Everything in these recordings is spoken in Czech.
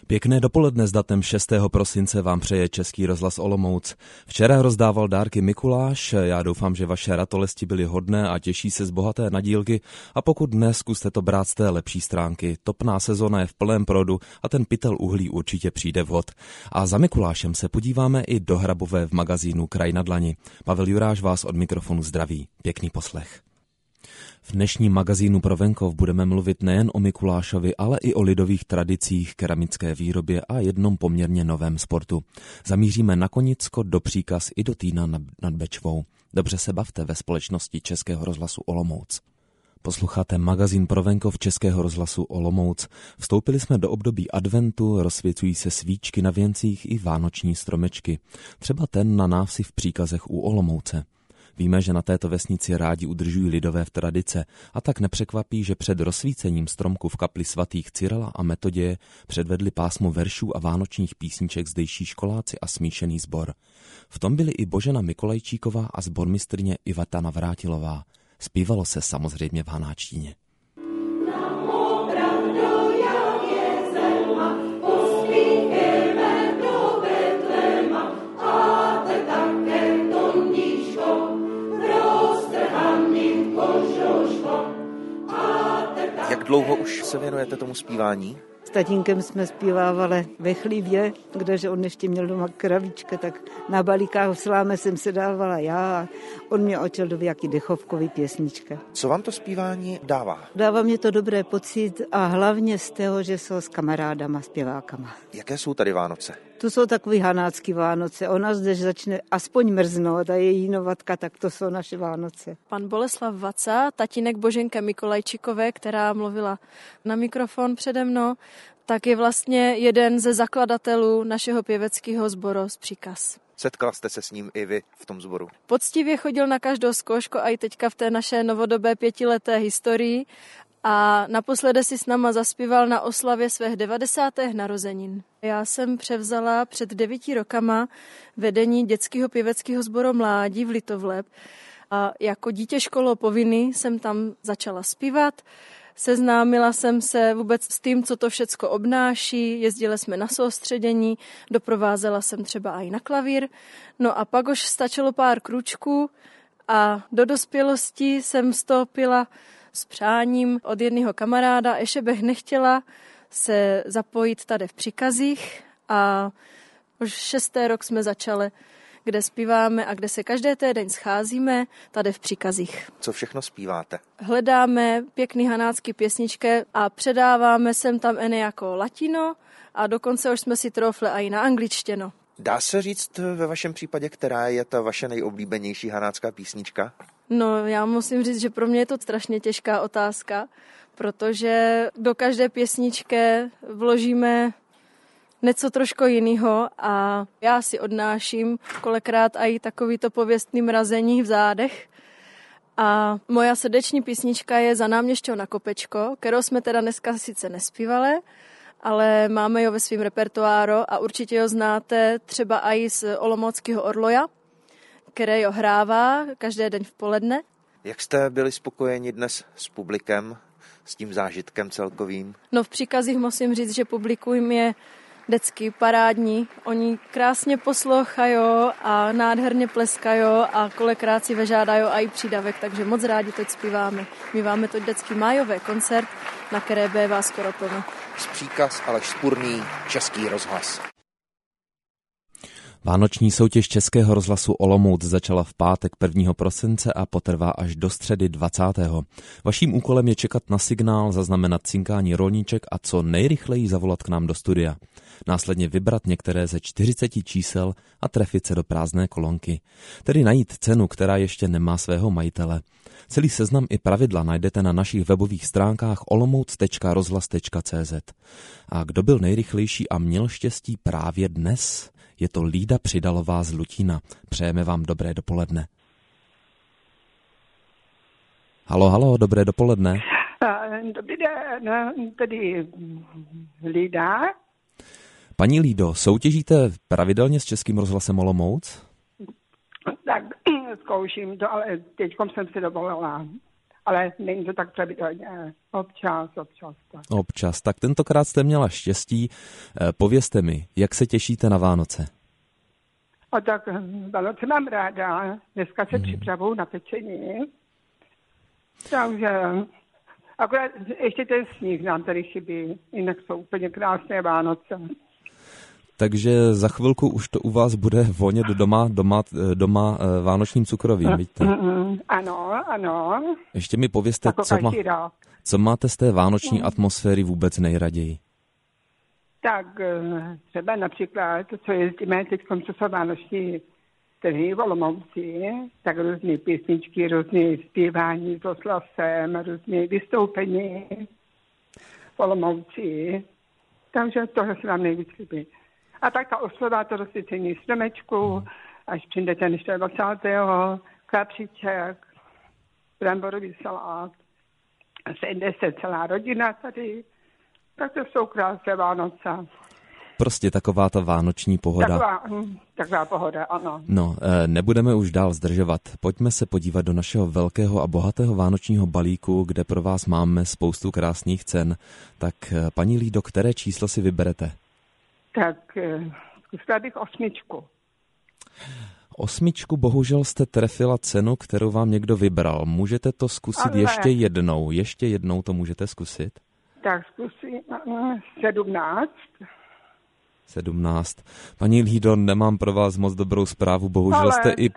Pěkné dopoledne s datem 6. prosince vám přeje Český rozhlas Olomouc. Včera rozdával dárky Mikuláš, já doufám, že vaše ratolesti byly hodné a těší se z bohaté nadílky a pokud dnes, zkuste to brát z té lepší stránky. Topná sezona je v plném proudu a ten pytel uhlí určitě přijde vhod. A za Mikulášem se podíváme i do Hrabové v magazínu Kraj na dlani. Pavel Juráš vás od mikrofonu zdraví. Pěkný poslech. V dnešním magazínu Pro venkov budeme mluvit nejen o Mikulášovi, ale i o lidových tradicích, keramické výrobě a jednom poměrně novém sportu. Zamíříme na Konicko, do Příkaz i do Týna nad Bečvou. Dobře se bavte ve společnosti Českého rozhlasu Olomouc. Posloucháte magazín Pro venkov Českého rozhlasu Olomouc. Vstoupili jsme do období adventu, rozsvěcují se svíčky na věncích i vánoční stromečky. Třeba ten na návsi v Příkazech u Olomouce. Víme, že na této vesnici rádi udržují lidové tradice a tak nepřekvapí, že před rozsvícením stromku v kapli svatých Cyrila a Metoděje předvedli pásmo veršů a vánočních písniček zdejší školáci a smíšený sbor. V tom byly i Božena Mikolajčíková a sbormistrně Iveta Navrátilová. Zpívalo se samozřejmě v hanáčtině. Jak dlouho už se věnujete tomu zpívání? S tatínkem jsme zpívávali ve chlívě, kdeže on ještě měl doma kravíčka, tak na balíkách v sláme jsem se dávala já a on mě očel do jaký dechovkový pěsnička. Co vám to zpívání dává? Dává mě to dobré pocit a hlavně z toho, že jsou s kamarádama, zpěvákama. Jaké jsou tady Vánoce? Tu jsou takový hanácký Vánoce. Ona zde začne aspoň mrznout a její novatka, tak to jsou naše Vánoce. Pan Boleslav Vaca, tatínek Boženka Mikolajčíkové, která mluvila na mikrofon přede mnou, tak je vlastně jeden ze zakladatelů našeho pěveckého sboru z Příkaz. Setkala jste se s ním i vy v tom sboru? Poctivě chodil na každou zkoušku a i teďka v té naše novodobé 5leté historii a naposledy si s náma zaspíval na oslavě svých 90. narozenin. Já jsem převzala před 9 rokama vedení dětského pěveckého sboru Mládí v Litovleb a jako dítě školopovinný jsem tam začala zpívat. Seznámila jsem se vůbec s tím, co to všecko obnáší, jezdili jsme na soustředění, doprovázela jsem třeba i na klavír, no a pak už stačilo pár krůčků a do dospělosti jsem vstoupila s přáním od jednoho kamaráda, ještě bych nechtěla se zapojit tady v Příkazích a už 6. rok jsme začali, kde zpíváme a kde se každý týden scházíme, tady v Příkazích. Co všechno zpíváte? Hledáme pěkný hanácký pěsničky a předáváme sem tam ene jako latino a dokonce už jsme si troufli i na angličtinu. Dá se říct ve vašem případě, která je ta vaše nejoblíbenější hanácká písnička? No, já musím říct, že pro mě je to strašně těžká otázka, protože do každé pěsničky vložíme něco trošku jiného a já si odnáším kolikrát i takovýto pověstný mrazení v zádech. A moja srdeční písnička je Za náměšťou na kopečko, kterou jsme teda dneska sice nespívali, ale máme jo ve svém repertoáru a určitě ho znáte třeba i z Olomouckého Orloja, které jo hrává každý den v poledne. Jak jste byli spokojeni dnes s publikem, s tím zážitkem celkovým? No v Příkazích musím říct, že publikum je vždycky parádní. Oni krásně poslouchají a nádherně pleskají a kolikrát si vyžádají i přídavek, takže moc rádi teď zpíváme. My máme to vždycky májové koncert, na které bývá skoro plno. Z Příkaz Aleš Spurný, Český rozhlas. Vánoční soutěž Českého rozhlasu Olomouc začala v pátek 1. prosince a potrvá až do středy 20. Vaším úkolem je čekat na signál, zaznamenat cinkání rolníček a co nejrychleji zavolat k nám do studia. Následně vybrat některé ze 40 čísel a trefit se do prázdné kolonky. Tedy najít cenu, která ještě nemá svého majitele. Celý seznam i pravidla najdete na našich webových stránkách olomouc.rozhlas.cz. A kdo byl nejrychlejší a měl štěstí právě dnes? Je to Lída Přidalová z Lutína. Přejeme vám dobré dopoledne. Halo, dobré dopoledne. Dobrý den, tady Lída. Paní Lído, soutěžíte pravidelně s Českým rozhlasem Olomouc? Tak zkouším to, ale teďkom jsem si dovolila ale není to tak pravidelně. Občas. Tak. Občas. Tak tentokrát jste měla štěstí. Povězte mi, jak se těšíte na Vánoce? A tak Vánoce mám ráda. Dneska se připravuju na pečení. Takže akorát ještě ten sníh nám tady chybí. Jinak jsou úplně krásné Vánoce. Takže za chvilku už to u vás bude vonět doma vánočním cukrovím, víte? Ano. Ještě mi povězte, co máte z té vánoční atmosféry vůbec nejraději? Tak třeba například, co jezdíme teď, co jsou vánoční trhy v Olomouci, tak různé písničky, různé zpívání s oslavem, různé vystoupení v Olomouci. Takže tohle se nám nejvíc líbí. A tak ta oslava, to rozsvícení stromečku, až přijde ten 20. kapříček, bramborový salát, sejde se celá rodina tady, tak to jsou krásné Vánoce. Prostě taková ta vánoční pohoda. Taková pohoda, ano. No, nebudeme už dál zdržovat. Pojďme se podívat do našeho velkého a bohatého vánočního balíku, kde pro vás máme spoustu krásných cen. Tak paní Lído, které číslo si vyberete? Tak zkusila bych 8. 8, bohužel jste trefila cenu, kterou vám někdo vybral. Můžete to zkusit ještě jednou. Ještě jednou to můžete zkusit? Tak zkusím 17. 17. Paní Lído, nemám pro vás moc dobrou zprávu, bohužel jste i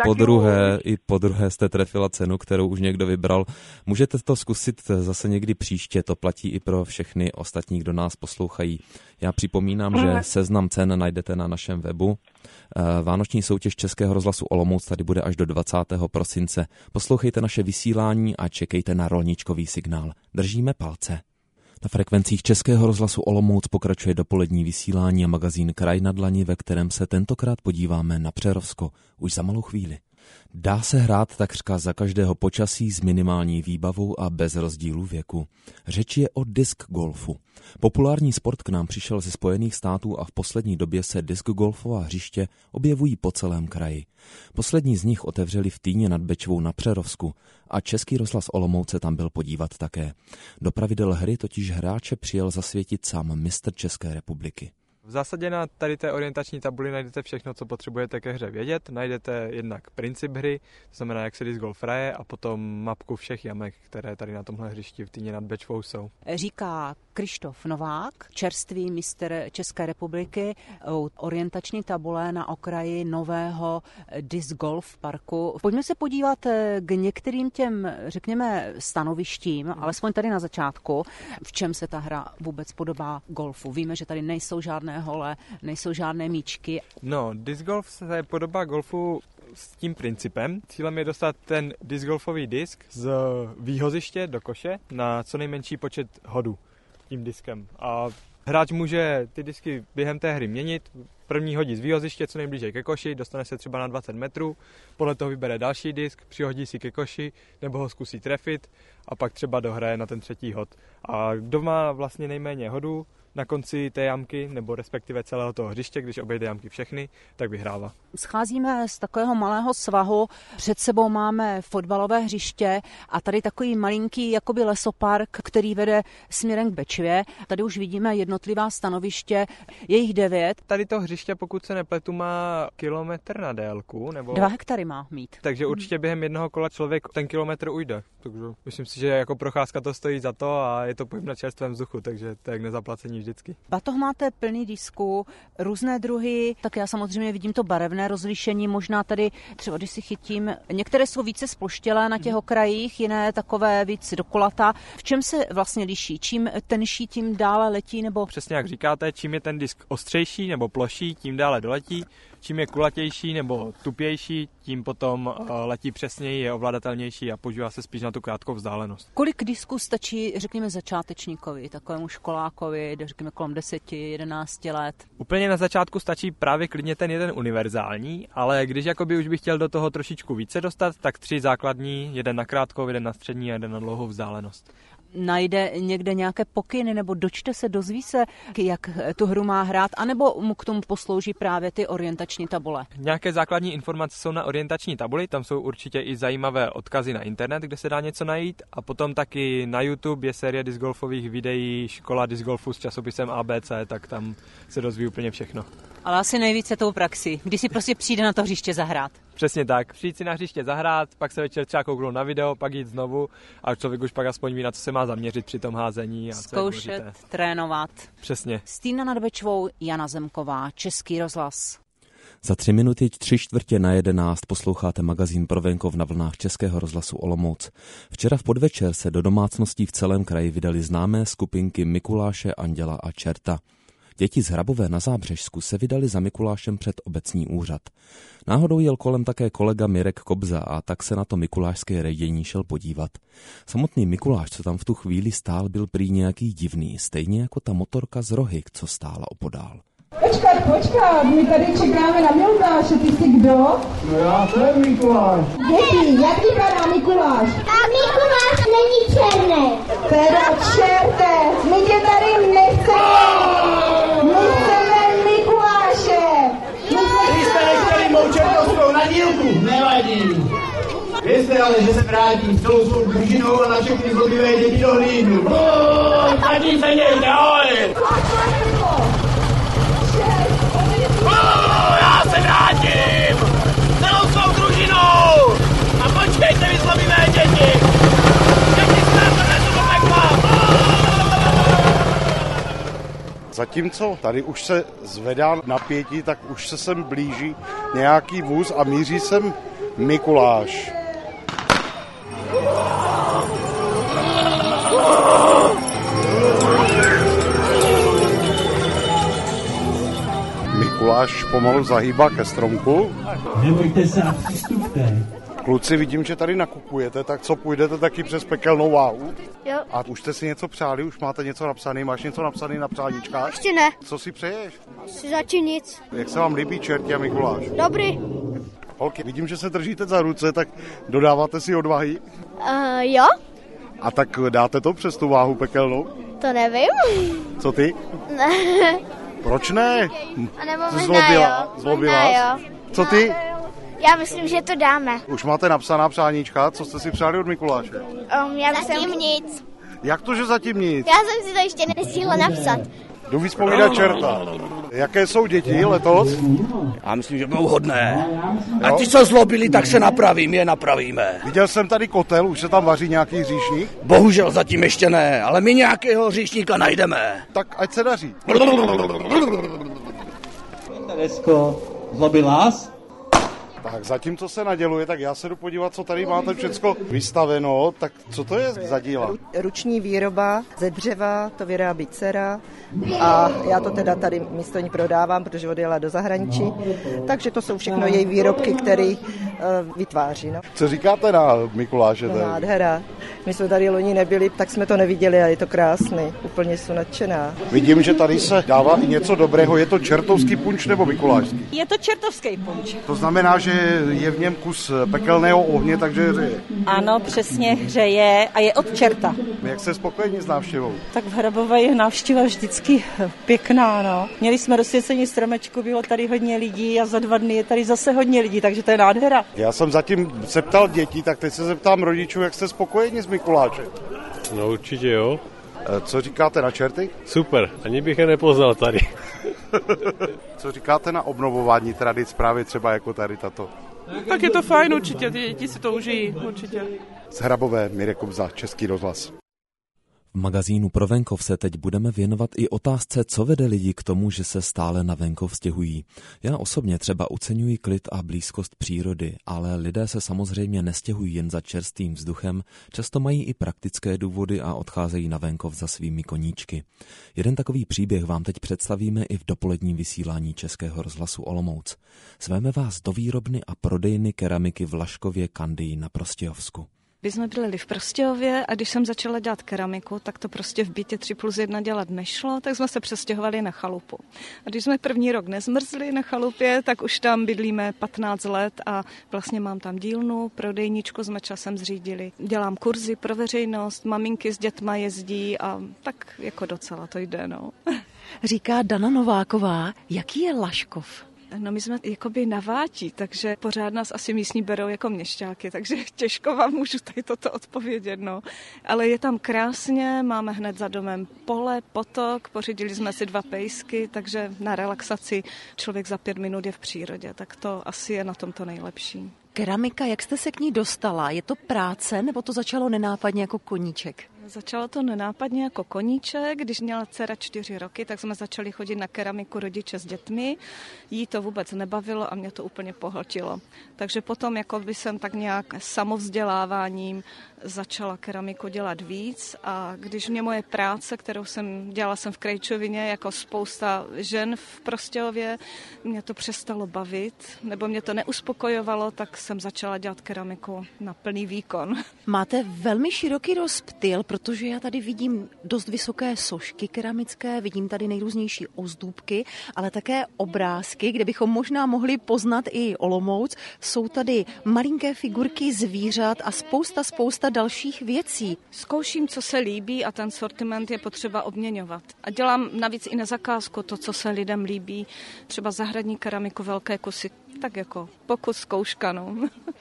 po druhé jste trefila cenu, kterou už někdo vybral. Můžete to zkusit zase někdy příště, to platí i pro všechny ostatní, kdo nás poslouchají. Já připomínám, že seznam cen najdete na našem webu. Vánoční soutěž Českého rozhlasu Olomouc tady bude až do 20. prosince. Poslouchejte naše vysílání a čekejte na rolničkový signál. Držíme palce. Na frekvencích Českého rozhlasu Olomouc pokračuje dopolední vysílání a magazín Kraj na dlani, ve kterém se tentokrát podíváme na Přerovsko už za malou chvíli. Dá se hrát takřka za každého počasí s minimální výbavou a bez rozdílu věku. Řeč je o disk golfu. Populární sport k nám přišel ze Spojených států a v poslední době se disk golfová hřiště objevují po celém kraji. Poslední z nich otevřeli v Týně nad Bečvou na Přerovsku a Český rozhlas Olomouc se tam byl podívat také. Do pravidel hry totiž hráče přijel zasvětit sám mistr České republiky. V zásadě na tady té orientační tabuli najdete všechno, co potřebujete ke hře vědět. Najdete jednak princip hry, to znamená, jak se disc golf hraje, a potom mapku všech jamek, které tady na tomhle hřišti v Týně nad Bečvou jsou. Říká Krištof Novák, čerstvý mistr České republiky, orientační tabule na okraji nového disc golf parku. Pojďme se podívat k některým těm, řekněme, stanovištím, alespoň tady na začátku, v čem se ta hra vůbec podobá golfu. Víme, že tady nejsou žádné hole, nejsou žádné míčky. No, disc golf se podobá golfu s tím principem. Cílem je dostat ten disc golfový disk z výhoziště do koše na co nejmenší počet hodů tím diskem. A hráč může ty disky během té hry měnit. První hodí z výhoziště co nejblíže ke koši, dostane se třeba na 20 metrů, podle toho vybere další disk, přihodí si ke koši nebo ho zkusí trefit a pak třeba dohraje na ten třetí hod. A kdo má vlastně nejméně hodů na konci té jamky, nebo respektive celého toho hřiště, když obejde jamky všechny, tak vyhrává. Scházíme z takového malého svahu, před sebou máme fotbalové hřiště a tady takový malinký jakoby lesopark, který vede směrem k Bečvě. Tady už vidíme jednotlivá stanoviště, je jich 9. Tady to hřiště, pokud se nepletu, má kilometr na délku. Nebo 2 hektary má mít. Takže určitě během jednoho kola člověk ten kilometr ujde. Takže myslím si, že jako procházka to stojí za to a je to pohyb na čerstvém vzduchu, takže to je jak nezaplacení vždycky. Batoh máte plný disků, různé druhy, tak já samozřejmě vidím to barevné rozlišení, možná tady třeba, když si chytím, některé jsou více sploštělé na těch okrajích, jiné takové víc dokolata. V čem se vlastně liší? Čím tenší, tím dále letí, nebo? Přesně jak říkáte, čím je ten disk ostřejší nebo ploší, tím dále doletí. Čím je kulatější nebo tupější, tím potom letí přesněji, je ovladatelnější a používá se spíš na tu krátkou vzdálenost. Kolik disků stačí, řekněme, začátečníkovi, takovému školákovi, řekněme kolem 10-11 let? Úplně na začátku stačí právě klidně ten jeden univerzální, ale když jakoby už bych chtěl do toho trošičku více dostat, tak 3 základní, jeden na krátkou, jeden na střední a jeden na dlouhou vzdálenost. najde někde nějaké pokyny nebo dočte se, dozví se, jak tu hru má hrát, anebo mu k tomu poslouží právě ty orientační tabule? Nějaké základní informace jsou na orientační tabuli, tam jsou určitě i zajímavé odkazy na internet, kde se dá něco najít, a potom taky na YouTube je série discgolfových videí Škola discgolfu s časopisem ABC, tak tam se dozví úplně všechno. Ale asi nejvíce tou praxi, když si prostě přijde na to hřiště zahrát. Přesně tak, přijít si na hřiště zahrát, pak se večer třeba kouknout na video, pak jít znovu a člověk už pak aspoň ví, na co se má zaměřit při tom házení. A zkoušet, trénovat. Přesně. Stýna nad Bečvou, Jana Zemková, Český rozhlas. Za 3 minuty 11:45 posloucháte magazín Pro venkov na vlnách Českého rozhlasu Olomouc. Včera v podvečer se do domácností v celém kraji vydali známé skupinky Mikuláše, Anděla a Čerta. Děti z Hrabové na Zábřežsku se vydali za Mikulášem před obecní úřad. Náhodou jel kolem také kolega Mirek Kobza a tak se na to mikulášské rejdění šel podívat. Samotný Mikuláš, co tam v tu chvíli stál, byl prý nějaký divný, stejně jako ta motorka z Rohy, co stála opodál. Počkat, my tady čekáme na Mikuláše, ty jsi kdo? No já jsem Mikuláš. Děti, jak vypadá Mikuláš? A Mikuláš není černý. Teda čerte, my tě tady nechceme. My chceme Mikuláše. Vy jste nechtěli mou čertovskou nadílku, nevadí. Vězte ale, že se vrátím celou svou družinou a na všechny zlobivé děti dohlídnu. Zatím se někde, ahoj! Já se vrátím! Celou svou družinou! A počkejte vy zlobivé děti! Děti jsme donesu do pekla! Zatímco tady už se zvedá napětí, tak už se sem blíží nějaký vůz a míří sem Mikuláš. Mikuláš pomalu zahýbá ke stromku. Nebojte se a přistupte. Kluci, vidím, že tady nakupujete, tak co, půjdete taky přes pekelnou váhu? Jo. A už jste si něco přáli, už máte něco napsané, máš něco napsané na přáníčkách? Ještě ne. Co si přeješ? Zatím nic. Jak se vám líbí Čerti a Mikuláš? Dobrý. Holky, vidím, že se držíte za ruce, tak dodáváte si odvahy? Jo. A tak dáte to přes tu váhu pekelnou? To nevím. Co ty? Ne. Proč ne? A nebo možná Zlobila? jo. Co ty? Já myslím, že to dáme. Už máte napsaná přáníčka, co jste si přáli od Mikuláše? Zatím nic. Jak to, že zatím nic? Já jsem si to ještě nestihla napsat. Jdu vyzpovídat Čerta. Jaké jsou děti letos? Já myslím, že budou hodné. A ti, co zlobili, tak se napravím, je napravíme. Viděl jsem tady kotel, už se tam vaří nějaký hříšník? Bohužel zatím ještě ne, ale my nějakého hříšníka najdeme. Tak ať se daří. Teresko, zlobil vás? Tak zatímco se naděluje, tak já se jdu podívat, co tady máte všecko vystaveno. Tak co to je za díla? Ruční výroba ze dřeva, to vyrábí dcera a já to teda tady místo ní prodávám, protože odjela do zahraničí. Takže to jsou všechno její výrobky, které vytváří. No. Co říkáte na Mikuláše? No, nádhera. My jsme tady loni nebyli, tak jsme to neviděli a je to krásný. Úplně jsou nadšená. Vidím, že tady se dává i něco dobrého. Je to čertovský punč nebo mikulášský? Je to čertovský punč. To znamená, že je v něm kus pekelného ohně, takže hřeje. Ano, přesně hřeje a je od čerta. Jak se spokojení s návštěvou? Tak v Hrabové je návštěva vždycky pěkná, no. Měli jsme rozsvěcení stromečku, bylo tady hodně lidí a za 2 dny je tady zase hodně lidí, takže to je nádhera. Já jsem zatím se ptal dětí, tak teď se zeptám rodičů, jak jste spokojeni s Mikulášem? No určitě jo. Co říkáte na čerty? Super, ani bych je nepoznal tady. Co říkáte na obnovování tradic právě třeba jako tady tato? Tak je to fajn určitě, ty děti si to užijí určitě. Z Hrabové, Mirek Kobza, Český rozhlas. V magazínu Pro venkov se teď budeme věnovat i otázce, co vede lidi k tomu, že se stále na venkov stěhují. Já osobně třeba oceňuji klid a blízkost přírody, ale lidé se samozřejmě nestěhují jen za čerstvým vzduchem, často mají i praktické důvody a odcházejí na venkov za svými koníčky. Jeden takový příběh vám teď představíme i v dopoledním vysílání Českého rozhlasu Olomouc. Zveme vás do výrobny a prodejny keramiky v Laškově Kandii na Prostějovsku. My jsme byli v Prostějově a když jsem začala dělat keramiku, tak to prostě v bytě 3+1 dělat nešlo, tak jsme se přestěhovali na chalupu. A když jsme první rok nezmrzli na chalupě, tak už tam bydlíme 15 let a vlastně mám tam dílnu, prodejničku jsme časem zřídili. Dělám kurzy pro veřejnost, maminky s dětma jezdí a tak jako docela to jde, no. Říká Dana Nováková, jaký je Laškov? No my jsme jakoby na Váti, takže pořád nás asi místní berou jako měšťáky, takže těžko vám můžu tady toto odpovědět, no. Ale je tam krásně, máme hned za domem pole, potok, pořídili jsme si 2 pejsky, takže na relaxaci člověk za 5 minut je v přírodě, tak to asi je na tom to nejlepší. Keramika, jak jste se k ní dostala? Je to práce, nebo to začalo nenápadně jako koníček? Začalo to nenápadně jako koníček, když měla dcera 4 roky, tak jsme začali chodit na keramiku rodiče s dětmi. Jí to vůbec nebavilo a mě to úplně pohltilo. Takže potom jako by jsem tak nějak samovzděláváním začala keramiku dělat víc a když mě moje práce, kterou dělala jsem v Krejčovině jako spousta žen v Prostějově, mě to přestalo bavit nebo mě to neuspokojovalo, tak jsem začala dělat keramiku na plný výkon. Máte velmi široký rozptyl, protože já tady vidím dost vysoké sošky keramické, vidím tady nejrůznější ozdůbky, ale také obrázky, kde bychom možná mohli poznat i Olomouc. Jsou tady malinké figurky zvířat a spousta dalších věcí. Zkouším, co se líbí a ten sortiment je potřeba obměňovat. A dělám navíc i na zakázku to, co se lidem líbí, třeba zahradní keramiku, velké kusy, tak jako pokus, zkouška, no.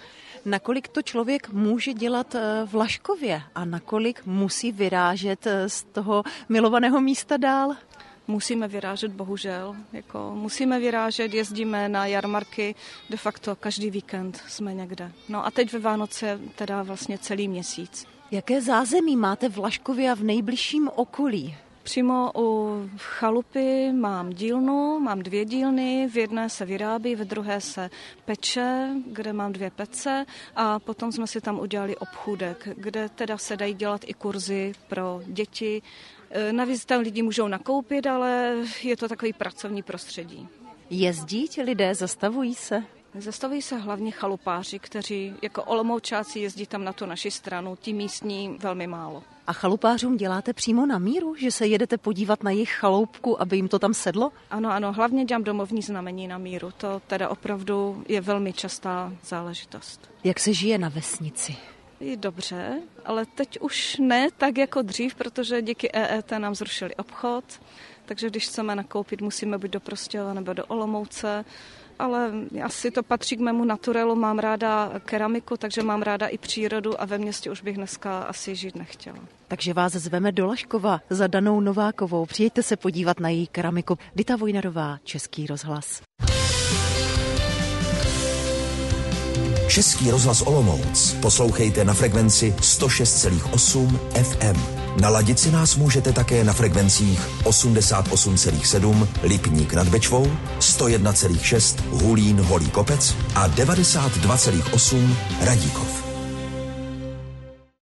Nakolik to člověk může dělat v Laškově a nakolik musí vyrážet z toho milovaného místa dál? Musíme vyrážet, bohužel. Musíme vyrážet, jezdíme na jarmarky, de facto každý víkend jsme někde. No a teď ve Vánoce teda vlastně celý měsíc. Jaké zázemí máte v Laškově a v nejbližším okolí? Přímo u chalupy mám dílnu, mám 2 dílny, v jedné se vyrábí, ve druhé se peče, kde mám 2 pece a potom jsme si tam udělali obchůdek, kde teda se dají dělat i kurzy pro děti. Navíc tam lidi můžou nakoupit, ale je to takový pracovní prostředí. Jezdí ti lidé, zastavují se? Zastavují se hlavně chalupáři, kteří jako Olomoučáci jezdí tam na tu naši stranu, ti místní velmi málo. A chalupářům děláte přímo na míru, že se jedete podívat na jejich chaloupku, aby jim to tam sedlo? Ano, hlavně dělám domovní znamení na míru, to teda opravdu je velmi častá záležitost. Jak se žije na vesnici? Je dobře, ale teď už ne tak jako dřív, protože díky EET nám zrušili obchod, takže když chceme nakoupit, musíme buď do Prostějova nebo do Olomouce, ale asi to patří k mému naturelu, mám ráda keramiku, takže mám ráda i přírodu a ve městě už bych dneska asi žít nechtěla. Takže vás zveme do Laškova za Danou Novákovou. Přijďte se podívat na její keramiku. Dita Vojnarová, Český rozhlas. Český rozhlas Olomouc poslouchejte na frekvenci 106,8 FM. Naladit si nás můžete také na frekvencích 88,7 Lipník nad Bečvou, 101,6 Hulín Holý Kopec a 92,8 Radíkov.